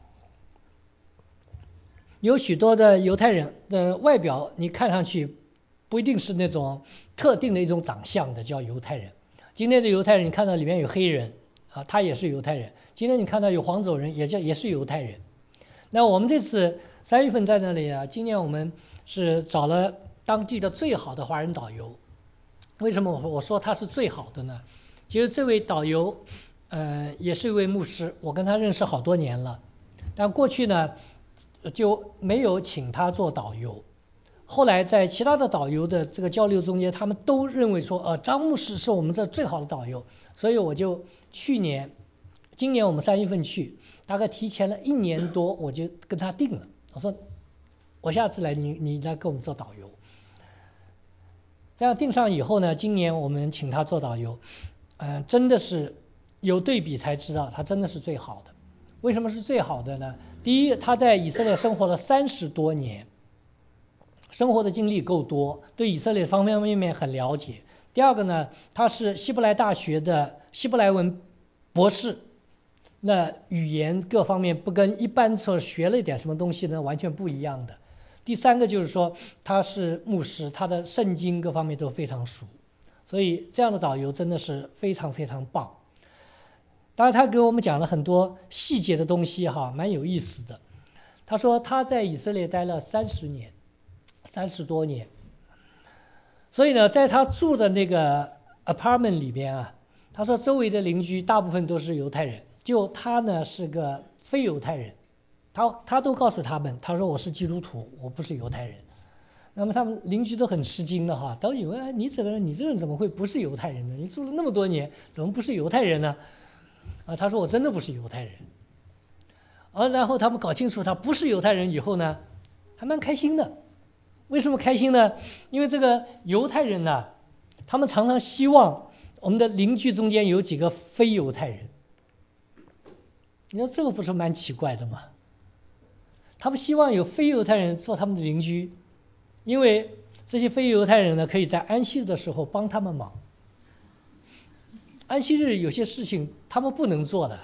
有许多的犹太人的外表，你看上去不一定是那种特定的一种长相的叫犹太人。今天的犹太人，你看到里面有黑人他也是犹太人。今天你看到有黄种人，也是犹太人。那我们这次3月份在那里今年我们是找了当地的最好的华人导游。为什么我说他是最好的呢？其实这位导游，也是一位牧师，我跟他认识好多年了，但过去呢就没有请他做导游。后来在其他的导游的这个交流中间，他们都认为说，张牧师是我们这最好的导游，所以我就今年我们3月份去，大概提前了1年多，我就跟他定了，我说我下次来你来给我们做导游。这样定上以后呢，今年我们请他做导游，真的是有对比才知道他真的是最好的。为什么是最好的呢？第一，他在以色列生活了30多年，生活的经历够多，对以色列方方面面很了解。第二个呢，他是希伯来大学的希伯来文博士，那语言各方面不跟一般所学了一点什么东西呢，完全不一样的。第三个就是说他是牧师，他的圣经各方面都非常熟，所以这样的导游真的是非常非常棒。当然他给我们讲了很多细节的东西蛮有意思的。他说他在以色列待了30多年，所以呢在他住的那个 apartment 里边他说周围的邻居大部分都是犹太人，就他呢是个非犹太人。他都告诉他们，他说我是基督徒，我不是犹太人。那么他们邻居都很吃惊的都以为你这个人怎么会不是犹太人呢？你住了那么多年，怎么不是犹太人呢？他说我真的不是犹太人。然后他们搞清楚他不是犹太人以后呢，还蛮开心的。为什么开心呢？因为这个犹太人呢，他们常常希望我们的邻居中间有几个非犹太人。你说这个不是蛮奇怪的吗？他们希望有非犹太人做他们的邻居，因为这些非犹太人呢，可以在安息日的时候帮他们忙。安息日有些事情他们不能做的。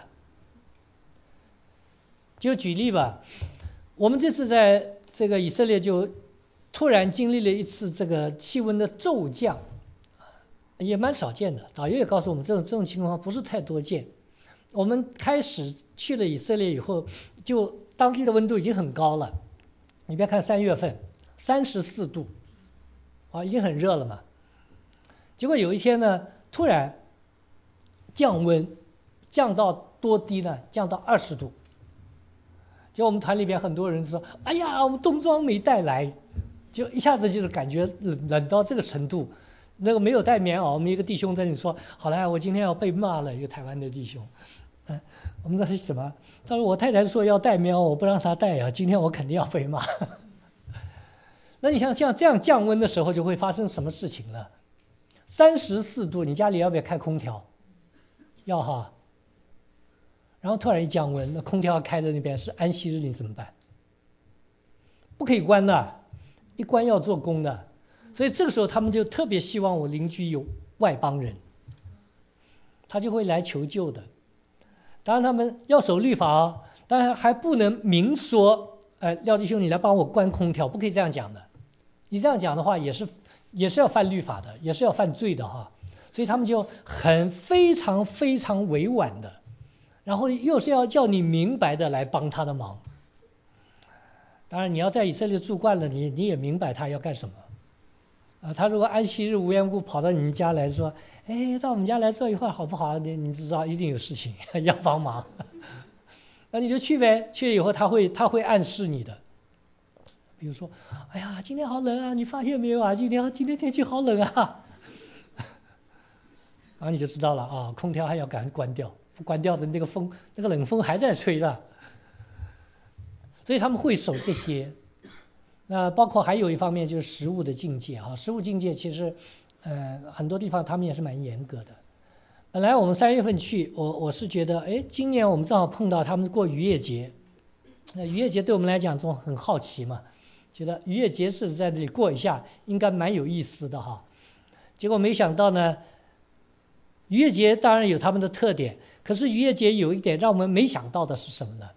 就举例吧，我们这次在这个以色列就突然经历了一次这个气温的骤降，也蛮少见的。导游也告诉我们，这种情况不是太多见。我们开始去了以色列以后，就当地的温度已经很高了。你别看3月份34度，已经很热了嘛。结果有一天呢，突然降温，降到多低呢？降到20度。就我们团里边很多人说：“哎呀，我们冬装没带来。”就一下子就是感觉冷到这个程度。那个没有带棉袄，我们一个弟兄在那里说：“好了，我今天要被骂了。”一个台湾的弟兄。我们那是什么？他说我太太说要带棉袄，我不让她带今天我肯定要被骂。那你像这样降温的时候，就会发生什么事情呢？34度，你家里要不要开空调？要然后突然一降温，那空调开在那边是安息日，你怎么办？不可以关的，一关要做工的。所以这个时候他们就特别希望我邻居有外邦人。 他就会来求救的。当然他们要守律法哦，当然还不能明说，廖弟兄你来帮我关空调，不可以这样讲的。你这样讲的话也是要犯律法的，也是要犯罪的哈。所以他们就非常非常委婉的，然后又是要叫你明白的来帮他的忙。当然你要在以色列住惯了，你也明白他要干什么。他如果安息日无缘无故跑到你们家来说，到我们家来坐一会儿好不好？你知道一定有事情要帮忙，那你就去呗。去以后他会暗示你的，比如说，哎呀，今天好冷啊，你发现没有啊？今天天气好冷啊，然后你就知道了啊，空调还要赶快关掉，不关掉的那个冷风还在吹着。所以他们会守这些。那包括还有一方面就是食物的境界哈，食物境界其实，很多地方他们也是蛮严格的。本来我们3月份去，我是觉得，今年我们正好碰到他们过逾越节，那逾越节对我们来讲总很好奇嘛，觉得逾越节是在这里过一下，应该蛮有意思的哈。结果没想到呢，逾越节当然有他们的特点，可是逾越节有一点让我们没想到的是什么呢？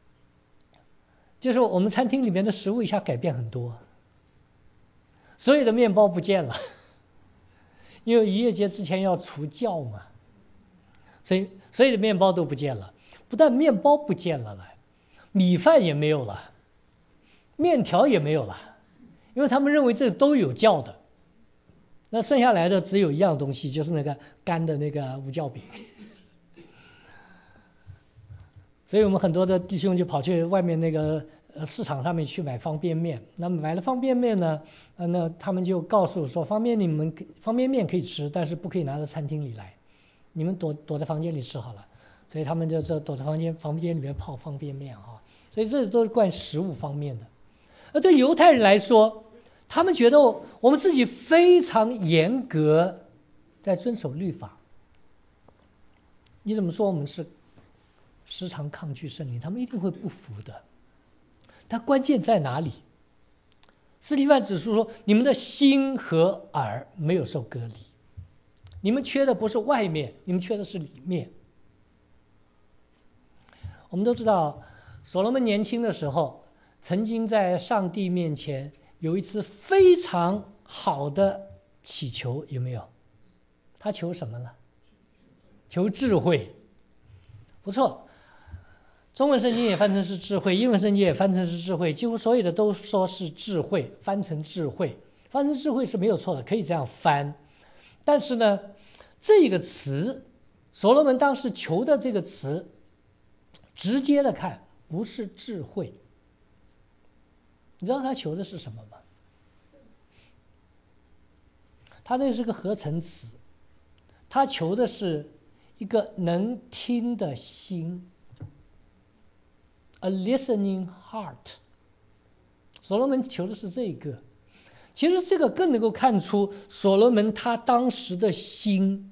就是我们餐厅里面的食物一下改变很多，所有的面包不见了，因为逾越节之前要除酵嘛，所以所有的面包都不见了。不但面包不见了，米饭也没有了，面条也没有了，因为他们认为这都有酵的。那剩下来的只有一样东西，就是那个干的那个无酵饼。所以我们很多的弟兄就跑去外面那个市场上面去买方便面。那么买了方便面呢，那他们就告诉说，方便面可以吃，但是不可以拿到餐厅里来，你们躲在房间里吃好了。所以他们就躲在房间里面泡方便面啊。所以这都是关于食物方面的。而对犹太人来说，他们觉得我们自己非常严格，在遵守律法。你怎么说我们是时常抗拒圣灵？他们一定会不服的。但关键在哪里？司提反指出说，你们的心和耳没有受割礼，你们缺的不是外面，你们缺的是里面。我们都知道，所罗门年轻的时候，曾经在上帝面前有一次非常好的祈求，有没有？他求什么了？求智慧。不错，中文圣经也翻成是智慧，英文圣经也翻成是智慧，几乎所有的都说是智慧，翻成智慧。翻成智慧是没有错的，可以这样翻。但是呢，这个词，所罗门当时求的这个词，直接的看不是智慧。你知道他求的是什么吗？他这是个合成词，他求的是一个能听的心。A listening heart， 所罗门求的是这个。其实这个更能够看出所罗门他当时的心。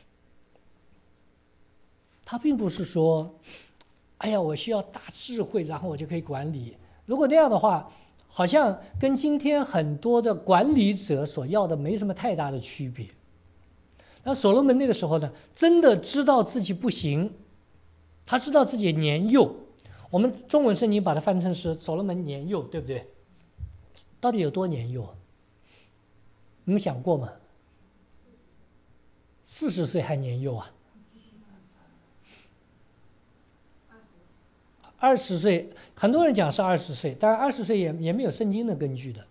他并不是说，哎呀，我需要大智慧，然后我就可以管理。如果那样的话，好像跟今天很多的管理者所要的没什么太大的区别。那所罗门那个时候呢，真的知道自己不行，他知道自己年幼。我们中文圣经把它翻成是所罗门年幼，对不对？到底有多年幼？你们想过吗？40岁还年幼啊？20岁，很多人讲是20岁，当然20岁也没有圣经的根据的。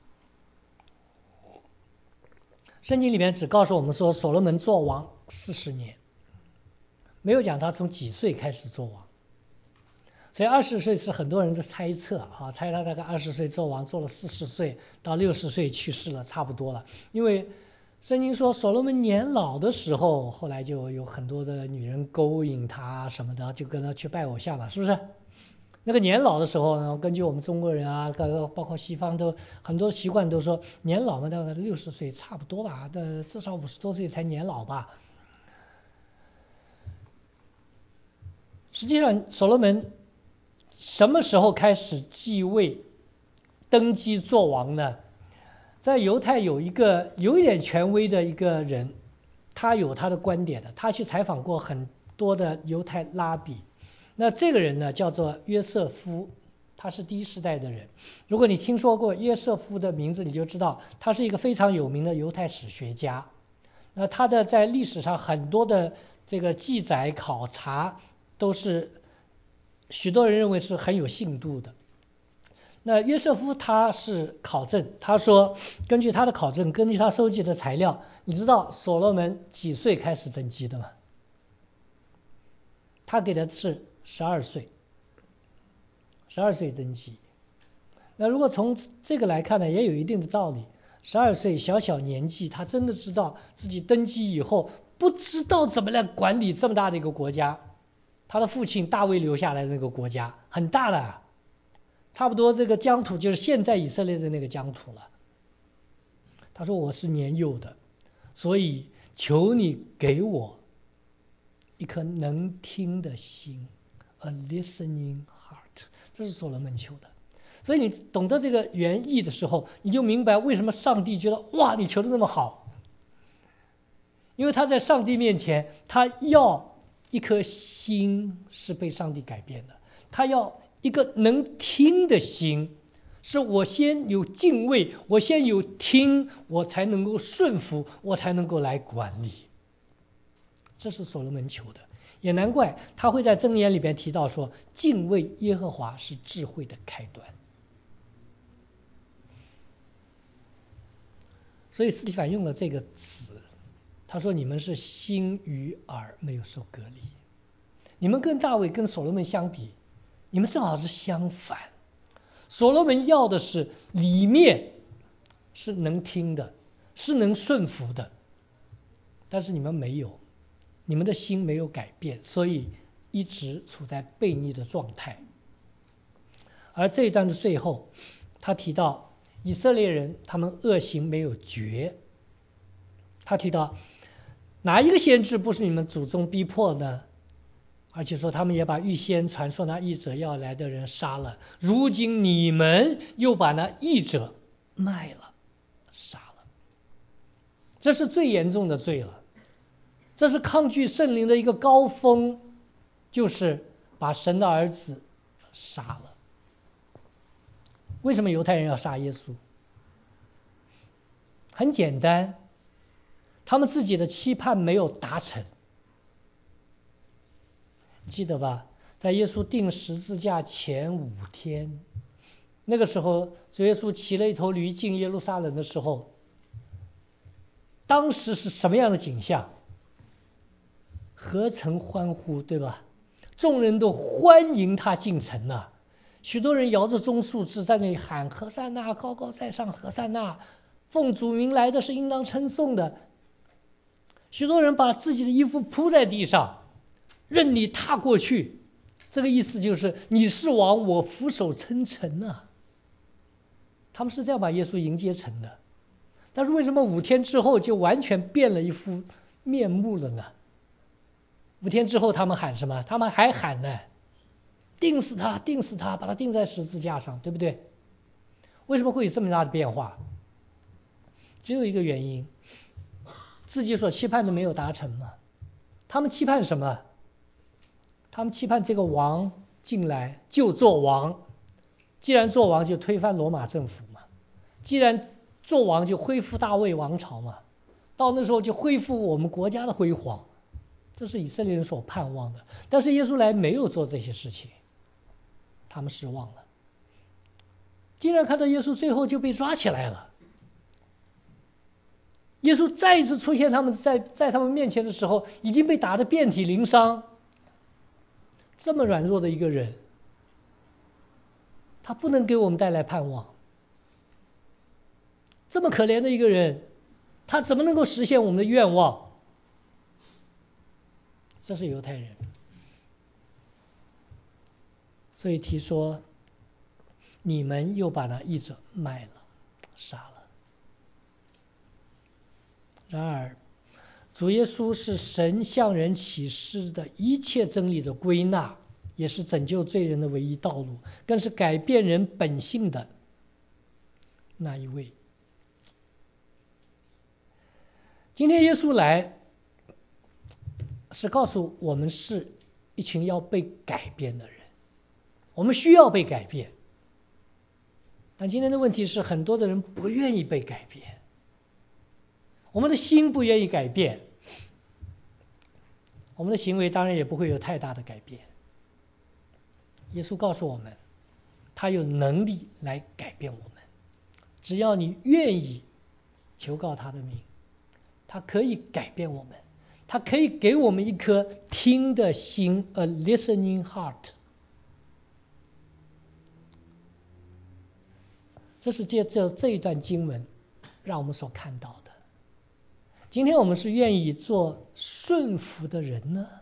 圣经里面只告诉我们说，所罗门做王40年，没有讲他从几岁开始做王。所以20岁是很多人的猜测啊，猜他大概20岁做王，做了40岁到60岁去世了，差不多了。因为圣经说所罗门年老的时候，后来就有很多的女人勾引他什么的，就跟他去拜偶像了，是不是？那个年老的时候呢，根据我们中国人啊，包括西方都很多习惯都说年老嘛，大概60岁差不多吧，至少50多岁才年老吧。实际上，所罗门什么时候开始继位、登基做王呢？在犹太有一点权威的一个人， 他有他的观点的，他去采访过很多的犹太拉比。那这个人呢叫做约瑟夫，他是第一世代的人。如果你听说过约瑟夫的名字，你就知道他是一个非常有名的犹太史学家。那他的在历史上很多的这个记载考察都是许多人认为是很有信度的。那约瑟夫他是考证，他说根据他的考证，根据他收集的材料，你知道所罗门几岁开始登基的吗？他给的是12岁，12岁登基。那如果从这个来看呢，也有一定的道理。12岁小年纪，他真的知道自己登基以后不知道怎么来管理这么大的一个国家。他的父亲大卫留下来的那个国家很大的，差不多这个疆土就是现在以色列的那个疆土了。他说我是年幼的，所以求你给我一颗能听的心 ，a listening heart， 这是所罗门求的。所以你懂得这个原意的时候，你就明白为什么上帝觉得哇，你求的那么好。因为他在上帝面前，他要一颗心是被上帝改变的，他要一个能听的心，是我先有敬畏，我先有听，我才能够顺服，我才能够来管理。这是所罗门求的，也难怪他会在箴言里边提到说，敬畏耶和华是智慧的开端。所以司提反用了这个词，他说你们是心与耳没有受隔离。你们跟大卫跟所罗门相比，你们正好是相反。所罗门要的是里面是能听的，是能顺服的，但是你们没有，你们的心没有改变，所以一直处在悖逆的状态。而这一段的最后，他提到以色列人他们恶行没有绝，他提到哪一个先知不是你们祖宗逼迫呢？而且说他们也把预先传说那译者要来的人杀了，如今你们又把那译者卖了，杀了。这是最严重的罪了，这是抗拒圣灵的一个高峰，就是把神的儿子杀了。为什么犹太人要杀耶稣？很简单，他们自己的期盼没有达成。记得吧，在耶稣钉十字架前5天，那个时候主耶稣骑了一头驴进耶路撒冷的时候，当时是什么样的景象？何曾欢呼，对吧？众人都欢迎他进城了，许多人摇着棕树枝在那里喊何塞纳，高高在上何塞纳，奉主名来的是应当称颂的。许多人把自己的衣服铺在地上，任你踏过去，这个意思就是你是王，我俯首称臣啊。他们是这样把耶稣迎接成的。但是为什么5天之后就完全变了一副面目了呢？5天之后他们喊什么？他们还喊呢，钉死他，钉死他，把他钉在十字架上，对不对？为什么会有这么大的变化？只有一个原因，自己所期盼的没有达成嘛。他们期盼什么？他们期盼这个王进来就做王，既然做王就推翻罗马政府嘛，既然做王就恢复大卫王朝嘛，到那时候就恢复我们国家的辉煌，这是以色列人所盼望的。但是耶稣来没有做这些事情，他们失望了。竟然看到耶稣最后就被抓起来了。耶稣再一次出现在他们面前的时候，已经被打得遍体鳞伤。这么软弱的一个人，他不能给我们带来盼望。这么可怜的一个人，他怎么能够实现我们的愿望？这是犹太人。所以提说，你们又把那译者卖了，杀了。然而，主耶稣是神向人启示的一切真理的归纳，也是拯救罪人的唯一道路，更是改变人本性的那一位。今天耶稣来， 是告诉我们是一群要被改变的人，我们需要被改变。但今天的问题是，很多的人不愿意被改变，我们的心不愿意改变，我们的行为当然也不会有太大的改变。耶稣告诉我们，他有能力来改变我们，只要你愿意求告他的名，他可以改变我们，他可以给我们一颗听的心 ，a listening heart。这是借这一段经文让我们所看到的。今天我们是愿意做顺服的人呢，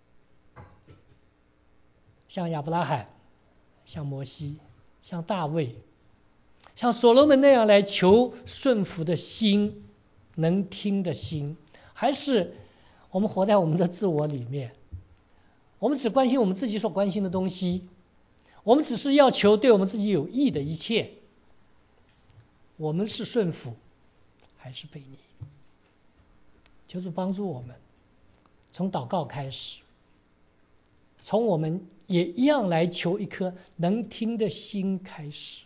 像亚伯拉罕，像摩西，像大卫，像所罗门那样来求顺服的心，能听的心，还是我们活在我们的自我里面，我们只关心我们自己所关心的东西，我们只是要求对我们自己有益的一切，我们是顺服还是悖逆？求主帮助我们，从祷告开始，从我们也一样来求一颗能听的心开始。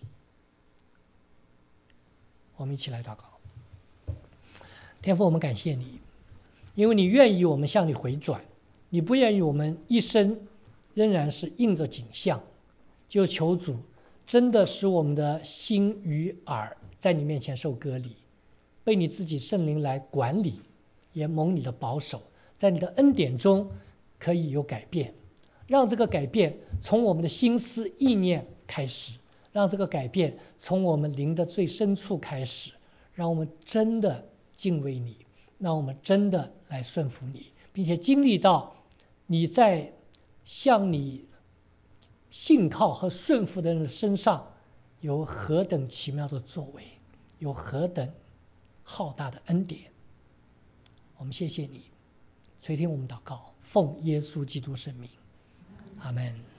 我们一起来祷告。天父，我们感谢你，因为你愿意我们向你回转，你不愿意我们一生仍然是应着景象。就求主真的使我们的心与耳在你面前受割礼，被你自己圣灵来管理，也蒙你的保守，在你的恩典中可以有改变，让这个改变从我们的心思意念开始，让这个改变从我们灵的最深处开始，让我们真的敬畏你，让我们真的来顺服你，并且经历到你在向你信靠和顺服的人身上有何等奇妙的作为，有何等浩大的恩典。我们谢谢你，垂听我们祷告，奉耶稣基督圣名，阿们。